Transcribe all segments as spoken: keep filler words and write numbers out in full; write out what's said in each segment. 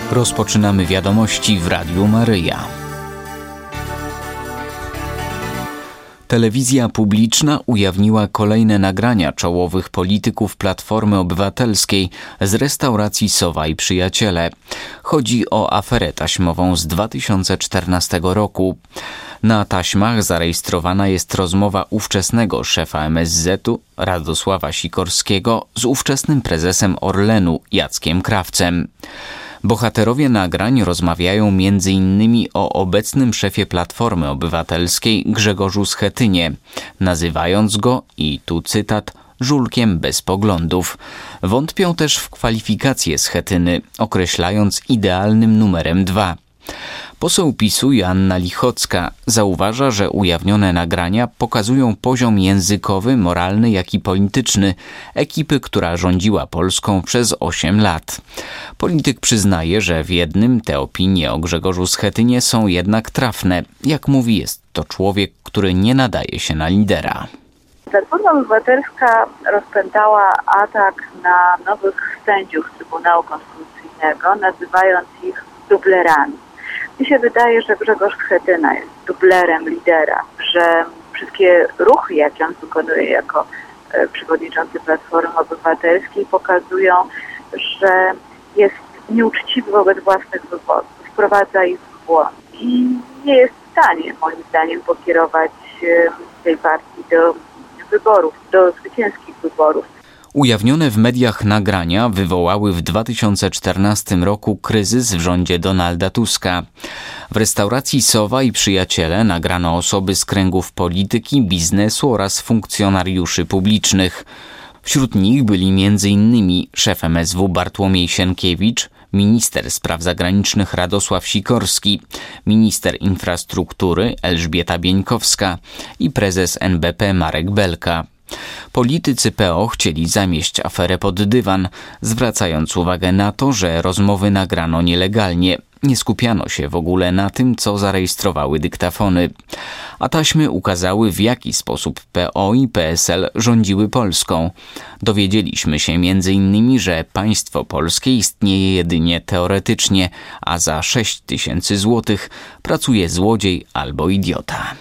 Rozpoczynamy wiadomości w Radiu Maryja. Telewizja publiczna ujawniła kolejne nagrania czołowych polityków Platformy Obywatelskiej z restauracji Sowa i Przyjaciele. Chodzi o aferę taśmową z dwa tysiące czternastego roku. Na taśmach zarejestrowana jest rozmowa ówczesnego szefa M S Z-u Radosława Sikorskiego z ówczesnym prezesem Orlenu Jackiem Krawcem. Bohaterowie nagrań rozmawiają między innymi o obecnym szefie Platformy Obywatelskiej Grzegorzu Schetynie, nazywając go, i tu cytat, żulkiem bez poglądów. Wątpią też w kwalifikacje Schetyny, określając idealnym numerem dwa. Poseł PiSu Joanna Lichocka zauważa, że ujawnione nagrania pokazują poziom językowy, moralny, jak i polityczny ekipy, która rządziła Polską przez osiem lat. Polityk przyznaje, że w jednym te opinie o Grzegorzu Schetynie są jednak trafne. Jak mówi, jest to człowiek, który nie nadaje się na lidera. Platforma Obywatelska rozpętała atak na nowych sędziów Trybunału Konstytucyjnego, nazywając ich dublerami. Mi się wydaje, że Grzegorz Schetyna jest dublerem lidera, że wszystkie ruchy, jakie on wykonuje jako e, przewodniczący Platformy Obywatelskiej, pokazują, że jest nieuczciwy wobec własnych wyborców, wprowadza ich w błąd i nie jest w stanie, moim zdaniem, pokierować e, tej partii do wyborów, do zwycięskich wyborów. Ujawnione w mediach nagrania wywołały w dwa tysiące czternastym roku kryzys w rządzie Donalda Tuska. W restauracji Sowa i Przyjaciele nagrano osoby z kręgów polityki, biznesu oraz funkcjonariuszy publicznych. Wśród nich byli między innymi szef M S W Bartłomiej Sienkiewicz, minister spraw zagranicznych Radosław Sikorski, minister infrastruktury Elżbieta Bieńkowska i prezes N B P Marek Belka. Politycy P O chcieli zamieść aferę pod dywan, zwracając uwagę na to, że rozmowy nagrano nielegalnie. Nie skupiano się w ogóle na tym, co zarejestrowały dyktafony. A taśmy ukazały, w jaki sposób P O i P S L rządziły Polską. Dowiedzieliśmy się między innymi, że państwo polskie istnieje jedynie teoretycznie, a za sześć tysięcy złotych pracuje złodziej albo idiota.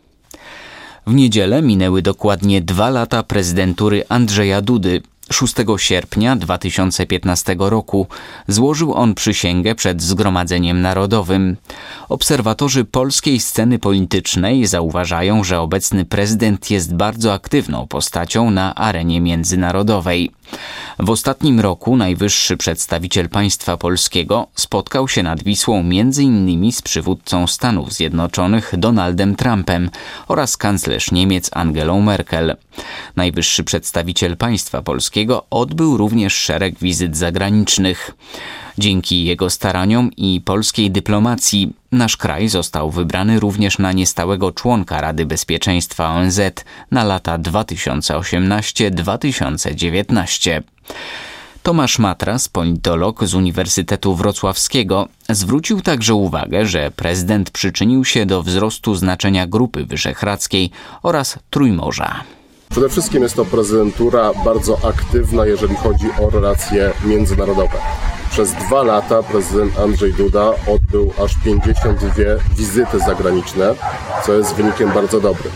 W niedzielę minęły dokładnie dwa lata prezydentury Andrzeja Dudy. szóstego sierpnia dwa tysiące piętnastego roku złożył on przysięgę przed Zgromadzeniem Narodowym. Obserwatorzy polskiej sceny politycznej zauważają, że obecny prezydent jest bardzo aktywną postacią na arenie międzynarodowej. W ostatnim roku najwyższy przedstawiciel państwa polskiego spotkał się nad Wisłą między innymi z przywódcą Stanów Zjednoczonych Donaldem Trumpem oraz kanclerz Niemiec Angelą Merkel. Najwyższy przedstawiciel państwa polskiego odbył również szereg wizyt zagranicznych. Dzięki jego staraniom i polskiej dyplomacji nasz kraj został wybrany również na niestałego członka Rady Bezpieczeństwa O N Z na lata dwa tysiące osiemnasty do dwa tysiące dziewiętnastego. Tomasz Matras, politolog z Uniwersytetu Wrocławskiego, zwrócił także uwagę, że prezydent przyczynił się do wzrostu znaczenia Grupy Wyszehradzkiej oraz Trójmorza. Przede wszystkim jest to prezydentura bardzo aktywna, jeżeli chodzi o relacje międzynarodowe. Przez dwa lata prezydent Andrzej Duda odbył aż pięćdziesiąt dwie wizyty zagraniczne, co jest wynikiem bardzo dobrym.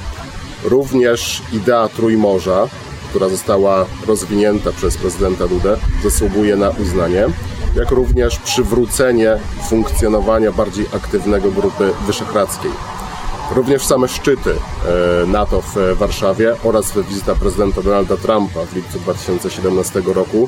Również idea Trójmorza, która została rozwinięta przez prezydenta Dudę, zasługuje na uznanie, jak również przywrócenie funkcjonowania bardziej aktywnego Grupy Wyszehradzkiej. Również same szczyty NATO w Warszawie oraz wizyta prezydenta Donalda Trumpa w lipcu dwa tysiące siedemnastego roku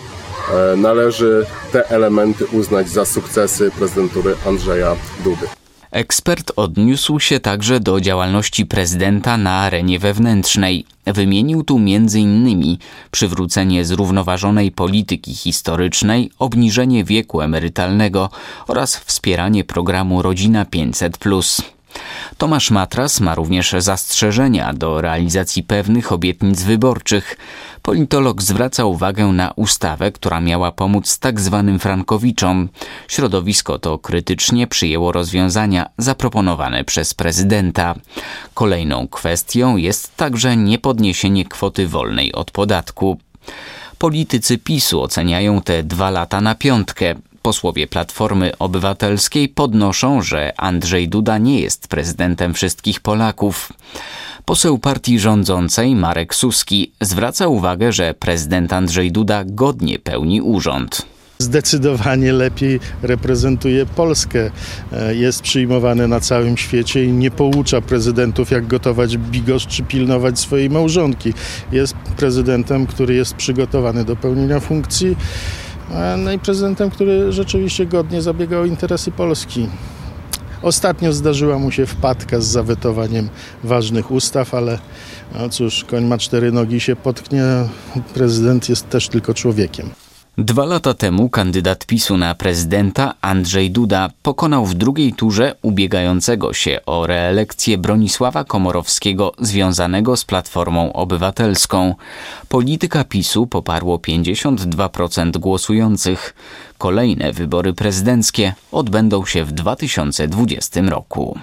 należy te elementy uznać za sukcesy prezydentury Andrzeja Dudy. Ekspert odniósł się także do działalności prezydenta na arenie wewnętrznej. Wymienił tu między innymi przywrócenie zrównoważonej polityki historycznej, obniżenie wieku emerytalnego oraz wspieranie programu Rodzina pięćset plus. Tomasz Matras ma również zastrzeżenia do realizacji pewnych obietnic wyborczych. Politolog zwraca uwagę na ustawę, która miała pomóc tak zwanym frankowiczom. Środowisko to krytycznie przyjęło rozwiązania zaproponowane przez prezydenta. Kolejną kwestią jest także niepodniesienie kwoty wolnej od podatku. Politycy PiSu oceniają te dwa lata na piątkę. Posłowie Platformy Obywatelskiej podnoszą, że Andrzej Duda nie jest prezydentem wszystkich Polaków. Poseł partii rządzącej Marek Suski zwraca uwagę, że prezydent Andrzej Duda godnie pełni urząd. Zdecydowanie lepiej reprezentuje Polskę. Jest przyjmowany na całym świecie i nie poucza prezydentów, jak gotować bigos czy pilnować swojej małżonki. Jest prezydentem, który jest przygotowany do pełnienia funkcji, no i prezydentem, który rzeczywiście godnie zabiega o interesy Polski. Ostatnio zdarzyła mu się wpadka z zawetowaniem ważnych ustaw, ale no cóż, koń ma cztery nogi, się potknie, prezydent jest też tylko człowiekiem. Dwa lata temu kandydat PiSu na prezydenta Andrzej Duda pokonał w drugiej turze ubiegającego się o reelekcję Bronisława Komorowskiego związanego z Platformą Obywatelską. Polityka PiSu poparło pięćdziesiąt dwa procent głosujących. Kolejne wybory prezydenckie odbędą się w dwa tysiące dwudziestym roku.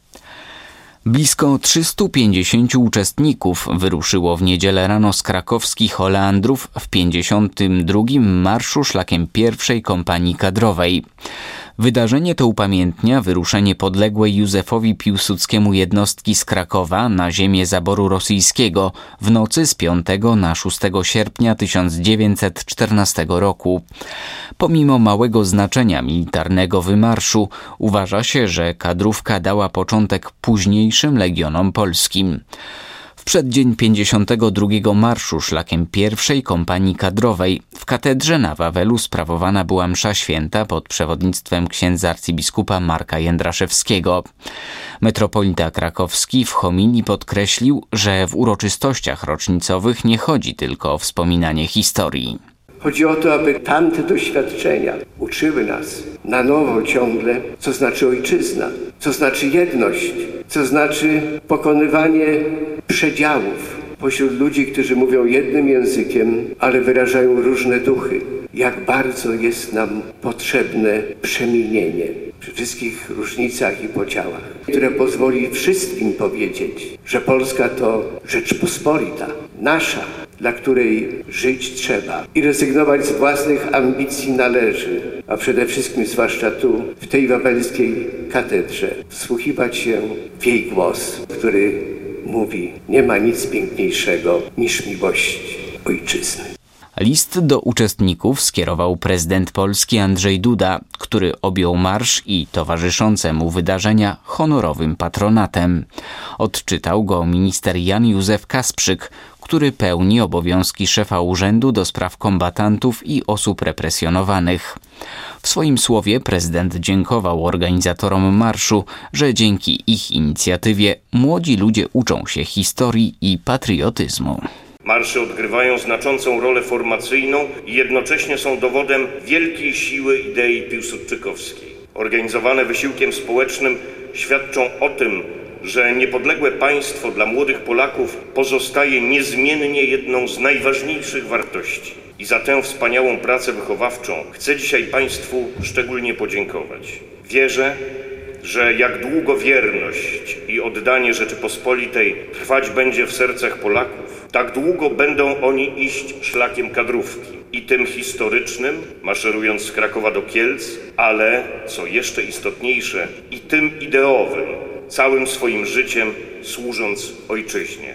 Blisko trzystu pięćdziesięciu uczestników wyruszyło w niedzielę rano z krakowskich Oleandrów w pięćdziesiątym drugim Marszu Szlakiem Pierwszej Kompanii Kadrowej. Wydarzenie to upamiętnia wyruszenie podległej Józefowi Piłsudskiemu jednostki z Krakowa na ziemię zaboru rosyjskiego w nocy z piątego na szóstego sierpnia tysiąc dziewięćset czternastego roku. Pomimo małego znaczenia militarnego wymarszu, uważa się, że kadrówka dała początek późniejszym legionom polskim. W przeddzień pięćdziesiątego drugiego Marszu Szlakiem Pierwszej Kompanii Kadrowej w katedrze na Wawelu sprawowana była msza święta pod przewodnictwem księdza arcybiskupa Marka Jędraszewskiego. Metropolita krakowski w homilii podkreślił, że w uroczystościach rocznicowych nie chodzi tylko o wspominanie historii. Chodzi o to, aby tamte doświadczenia uczyły nas na nowo ciągle, co znaczy ojczyzna, co znaczy jedność, co znaczy pokonywanie przedziałów pośród ludzi, którzy mówią jednym językiem, ale wyrażają różne duchy. Jak bardzo jest nam potrzebne przemienienie przy wszystkich różnicach i podziałach, które pozwoli wszystkim powiedzieć, że Polska to Rzeczpospolita, nasza, dla której żyć trzeba i rezygnować z własnych ambicji należy, a przede wszystkim, zwłaszcza tu, w tej wawelskiej katedrze, wsłuchiwać się w jej głos, który mówi: nie ma nic piękniejszego niż miłość ojczyzny. List do uczestników skierował prezydent Polski Andrzej Duda, który objął marsz i towarzyszące mu wydarzenia honorowym patronatem. Odczytał go minister Jan Józef Kasprzyk, który pełni obowiązki szefa Urzędu do Spraw Kombatantów i Osób Represjonowanych. W swoim słowie prezydent dziękował organizatorom marszu, że dzięki ich inicjatywie młodzi ludzie uczą się historii i patriotyzmu. Marsze odgrywają znaczącą rolę formacyjną i jednocześnie są dowodem wielkiej siły idei piłsudczykowskiej. Organizowane wysiłkiem społecznym świadczą o tym, że niepodległe państwo dla młodych Polaków pozostaje niezmiennie jedną z najważniejszych wartości. I za tę wspaniałą pracę wychowawczą chcę dzisiaj Państwu szczególnie podziękować. Wierzę, że jak długo wierność i oddanie Rzeczypospolitej trwać będzie w sercach Polaków, tak długo będą oni iść szlakiem kadrówki. I tym historycznym, maszerując z Krakowa do Kielc, ale, co jeszcze istotniejsze, i tym ideowym, całym swoim życiem służąc ojczyźnie.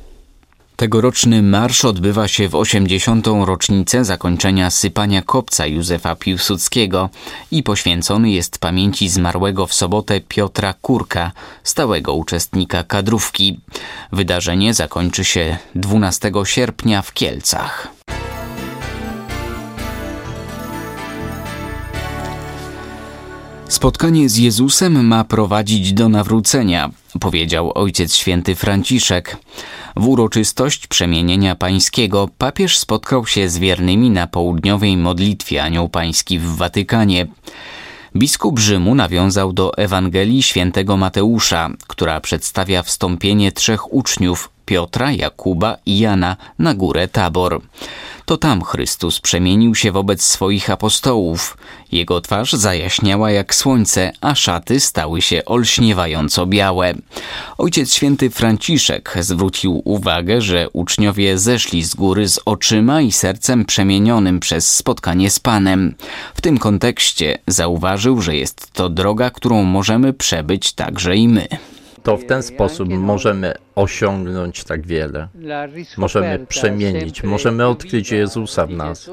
Tegoroczny marsz odbywa się w osiemdziesiątą rocznicę zakończenia sypania kopca Józefa Piłsudskiego i poświęcony jest pamięci zmarłego w sobotę Piotra Kurka, stałego uczestnika kadrówki. Wydarzenie zakończy się dwunastego sierpnia w Kielcach. Spotkanie z Jezusem ma prowadzić do nawrócenia, powiedział Ojciec Święty Franciszek. W uroczystość przemienienia pańskiego papież spotkał się z wiernymi na południowej modlitwie Anioł Pański w Watykanie. Biskup Rzymu nawiązał do Ewangelii Świętego Mateusza, która przedstawia wstąpienie trzech uczniów, Piotra, Jakuba i Jana na górę Tabor. To tam Chrystus przemienił się wobec swoich apostołów. Jego twarz zajaśniała jak słońce, a szaty stały się olśniewająco białe. Ojciec święty Franciszek zwrócił uwagę, że uczniowie zeszli z góry z oczyma i sercem przemienionym przez spotkanie z Panem. W tym kontekście zauważył, że jest to droga, którą możemy przebyć także i my. To w ten sposób możemy osiągnąć tak wiele. Możemy przemienić, możemy odkryć Jezusa w nas.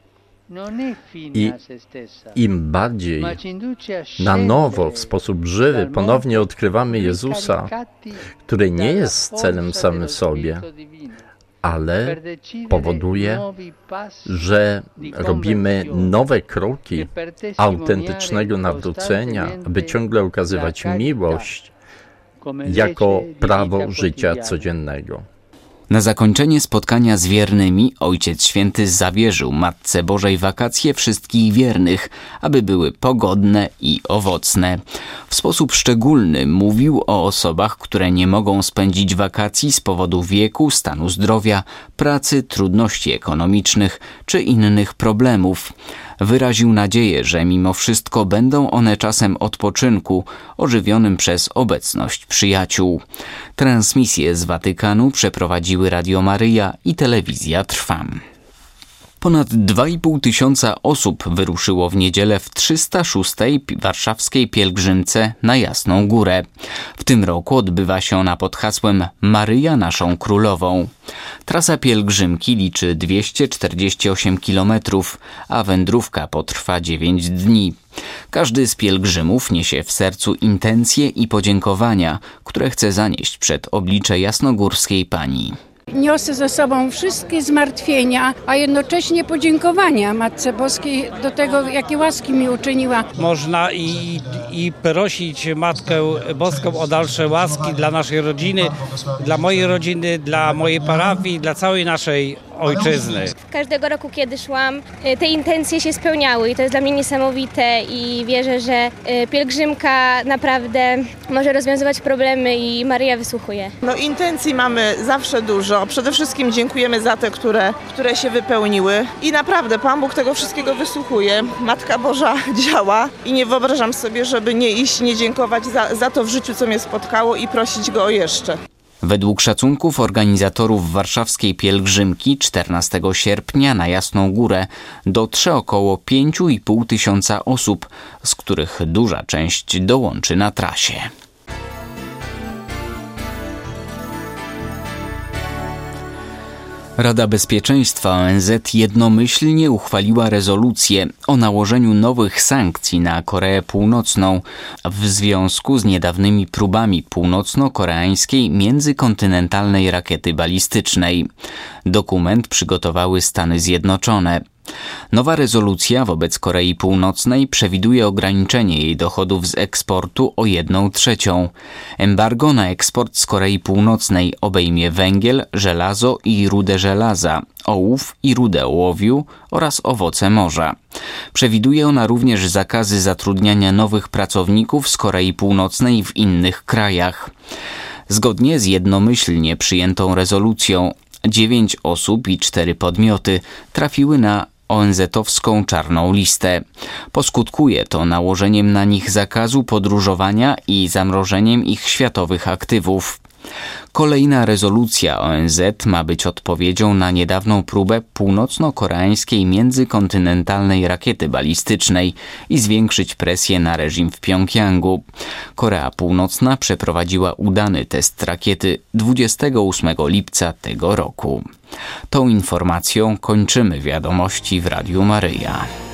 I im bardziej na nowo, w sposób żywy, ponownie odkrywamy Jezusa, który nie jest celem samym w sobie, ale powoduje, że robimy nowe kroki autentycznego nawrócenia, aby ciągle okazywać miłość jako prawo życia codziennego. Na zakończenie spotkania z wiernymi Ojciec Święty zawierzył Matce Bożej wakacje wszystkich wiernych, aby były pogodne i owocne. W sposób szczególny mówił o osobach, które nie mogą spędzić wakacji z powodu wieku, stanu zdrowia, pracy, trudności ekonomicznych czy innych problemów. Wyraził nadzieję, że mimo wszystko będą one czasem odpoczynku, ożywionym przez obecność przyjaciół. Transmisję z Watykanu przeprowadziły Radio Maryja i Telewizja Trwam. Ponad dwa i pół tysiąca osób wyruszyło w niedzielę w trzysta szóstej warszawskiej pielgrzymce na Jasną Górę. W tym roku odbywa się ona pod hasłem Maryja naszą Królową. Trasa pielgrzymki liczy dwieście czterdzieści osiem kilometrów, a wędrówka potrwa dziewięć dni. Każdy z pielgrzymów niesie w sercu intencje i podziękowania, które chce zanieść przed oblicze jasnogórskiej Pani. Niosę ze sobą wszystkie zmartwienia, a jednocześnie podziękowania Matce Boskiej do tego, jakie łaski mi uczyniła. Można i, i prosić Matkę Boską o dalsze łaski dla naszej rodziny, dla mojej rodziny, dla mojej parafii, dla całej naszej ojczyzny. Każdego roku, kiedy szłam, te intencje się spełniały i to jest dla mnie niesamowite i wierzę, że pielgrzymka naprawdę może rozwiązywać problemy i Maryja wysłuchuje. No intencji mamy zawsze dużo. Przede wszystkim dziękujemy za te, które, które się wypełniły i naprawdę Pan Bóg tego wszystkiego wysłuchuje. Matka Boża działa i nie wyobrażam sobie, żeby nie iść, nie dziękować za, za to w życiu, co mnie spotkało i prosić Go o jeszcze. Według szacunków organizatorów warszawskiej pielgrzymki czternastego sierpnia na Jasną Górę dotrze około pięć i pół tysiąca osób, z których duża część dołączy na trasie. Rada Bezpieczeństwa O N Z jednomyślnie uchwaliła rezolucję o nałożeniu nowych sankcji na Koreę Północną w związku z niedawnymi próbami północno-koreańskiej międzykontynentalnej rakiety balistycznej. Dokument przygotowały Stany Zjednoczone. Nowa rezolucja wobec Korei Północnej przewiduje ograniczenie jej dochodów z eksportu o jedną trzecią. Embargo na eksport z Korei Północnej obejmie węgiel, żelazo i rudę żelaza, ołów i rudę ołowiu oraz owoce morza. Przewiduje ona również zakazy zatrudniania nowych pracowników z Korei Północnej w innych krajach. Zgodnie z jednomyślnie przyjętą rezolucją dziewięć osób i cztery podmioty trafiły na O N Z-owską czarną listę. Poskutkuje to nałożeniem na nich zakazu podróżowania i zamrożeniem ich światowych aktywów. Kolejna rezolucja O N Z ma być odpowiedzią na niedawną próbę północno-koreańskiej międzykontynentalnej rakiety balistycznej i zwiększyć presję na reżim w Pjongjangu. Korea Północna przeprowadziła udany test rakiety dwudziestego ósmego lipca tego roku. Tą informacją kończymy wiadomości w Radiu Maryja.